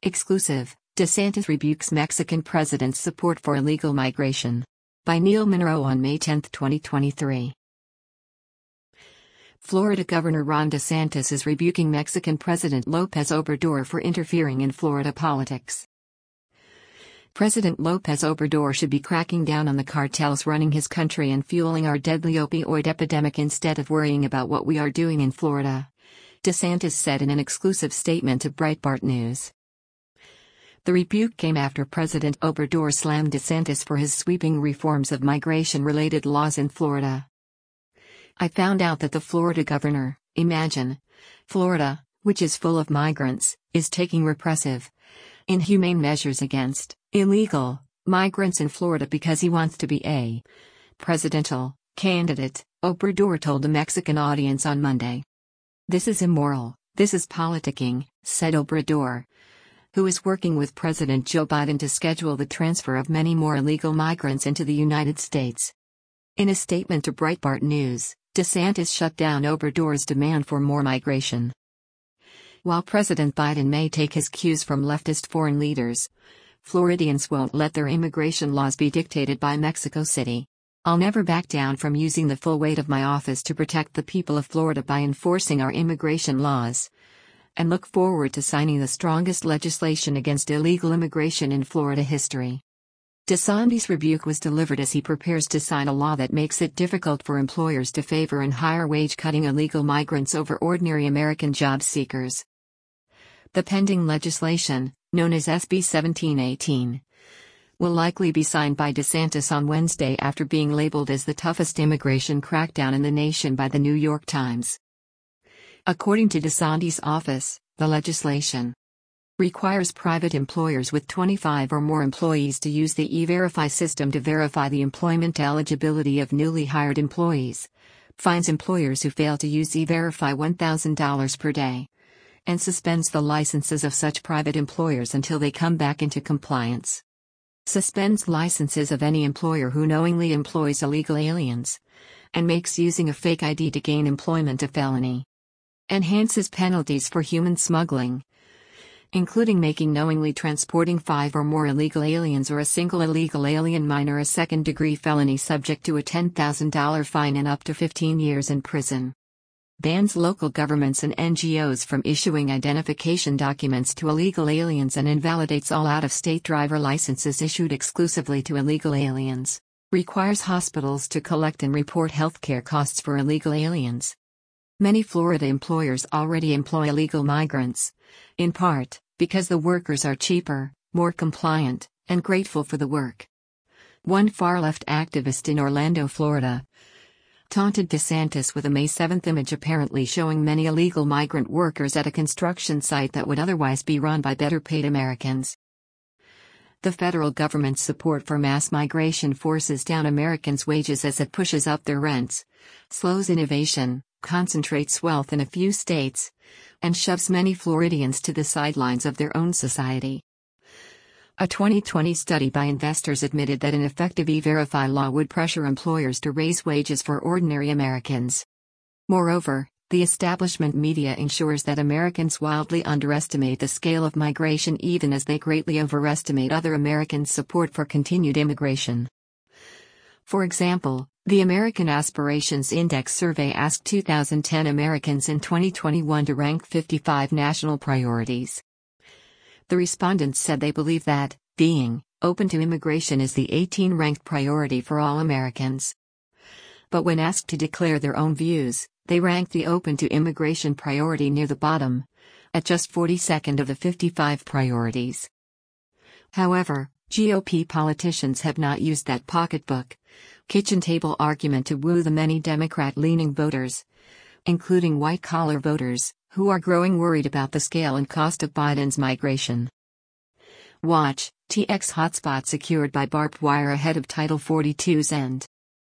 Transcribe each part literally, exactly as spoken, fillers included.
Exclusive, DeSantis rebukes Mexican president's support for illegal migration. By Neil Monroe on May tenth, twenty twenty-three. Florida Governor Ron DeSantis is rebuking Mexican President López Obrador for interfering in Florida politics. President López Obrador should be cracking down on the cartels running his country and fueling our deadly opioid epidemic instead of worrying about what we are doing in Florida, DeSantis said in an exclusive statement to Breitbart News. The rebuke came after President Obrador slammed DeSantis for his sweeping reforms of migration-related laws in Florida. I found out that the Florida governor, imagine, Florida, which is full of migrants, is taking repressive, inhumane measures against illegal migrants in Florida because he wants to be a presidential candidate, Obrador told a Mexican audience on Monday. This is immoral, this is politicking, said Obrador, who is working with President Joe Biden to schedule the transfer of many more illegal migrants into the United States. In a statement to Breitbart News, DeSantis shut down Obrador's demand for more migration. While President Biden may take his cues from leftist foreign leaders, Floridians won't let their immigration laws be dictated by Mexico City. I'll never back down from using the full weight of my office to protect the people of Florida by enforcing our immigration laws, and look forward to signing the strongest legislation against illegal immigration in Florida history. DeSantis' rebuke was delivered as he prepares to sign a law that makes it difficult for employers to favor and hire wage-cutting illegal migrants over ordinary American job seekers. The pending legislation, known as S B seventeen eighteen, will likely be signed by DeSantis on Wednesday after being labeled as the toughest immigration crackdown in the nation by the New York Times. According to DeSantis' office, the legislation requires private employers with twenty-five or more employees to use the E-Verify system to verify the employment eligibility of newly hired employees, fines employers who fail to use E-Verify one thousand dollars per day, and suspends the licenses of such private employers until they come back into compliance. Suspends licenses of any employer who knowingly employs illegal aliens and makes using a fake I D to gain employment a felony. Enhances penalties for human smuggling, including making knowingly transporting five or more illegal aliens or a single illegal alien minor a second-degree felony subject to a ten thousand dollars fine and up to fifteen years in prison. Bans local governments and N G Os from issuing identification documents to illegal aliens and invalidates all out-of-state driver licenses issued exclusively to illegal aliens. Requires hospitals to collect and report healthcare costs for illegal aliens. Many Florida employers already employ illegal migrants, in part because the workers are cheaper, more compliant, and grateful for the work. One far-left activist in Orlando, Florida, taunted DeSantis with a May seventh image apparently showing many illegal migrant workers at a construction site that would otherwise be run by better-paid Americans. The federal government's support for mass migration forces down Americans' wages as it pushes up their rents, slows innovation, concentrates wealth in a few states, and shoves many Floridians to the sidelines of their own society. A twenty twenty study by investors admitted that an effective E-Verify law would pressure employers to raise wages for ordinary Americans. Moreover, the establishment media ensures that Americans wildly underestimate the scale of migration even as they greatly overestimate other Americans' support for continued immigration. For example, the American Aspirations Index survey asked two thousand ten Americans in twenty twenty-one to rank fifty-five national priorities. The respondents said they believe that being open to immigration is the eighteenth ranked priority for all Americans. But when asked to declare their own views, they ranked the open to immigration priority near the bottom, at just forty-second of the fifty-five priorities. However, G O P politicians have not used that pocketbook, kitchen table argument to woo the many Democrat-leaning voters, including white-collar voters, who are growing worried about the scale and cost of Biden's migration. Watch, T X hotspot secured by barbed wire ahead of Title forty-two's end.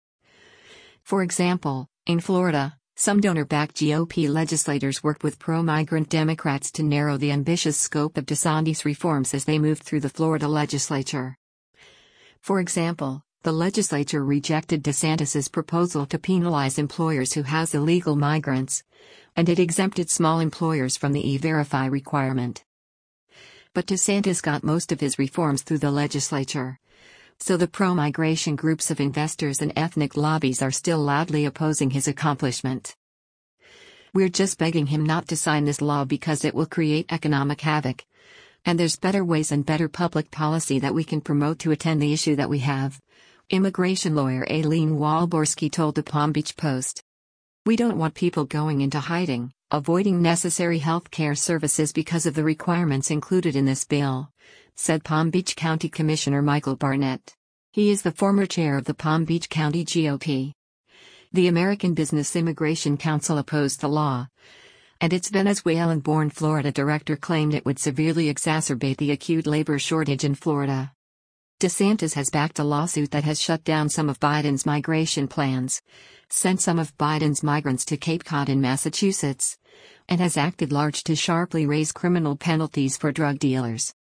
For example, in Florida, some donor-backed G O P legislators worked with pro-migrant Democrats to narrow the ambitious scope of DeSantis reforms as they moved through the Florida legislature. For example, the legislature rejected DeSantis's proposal to penalize employers who house illegal migrants, and it exempted small employers from the E-Verify requirement. But DeSantis got most of his reforms through the legislature. So the pro-migration groups of investors and ethnic lobbies are still loudly opposing his accomplishment. We're just begging him not to sign this law because it will create economic havoc. And there's better ways and better public policy that we can promote to attend the issue that we have. Immigration lawyer Aileen Walborski told the Palm Beach Post. We don't want people going into hiding, avoiding necessary health care services because of the requirements included in this bill, said Palm Beach County Commissioner Michael Barnett. He is the former chair of the Palm Beach County G O P. The American Business Immigration Council opposed the law, and its Venezuelan-born Florida director claimed it would severely exacerbate the acute labor shortage in Florida. DeSantis has backed a lawsuit that has shut down some of Biden's migration plans, sent some of Biden's migrants to Cape Cod in Massachusetts, and has acted large to sharply raise criminal penalties for drug dealers.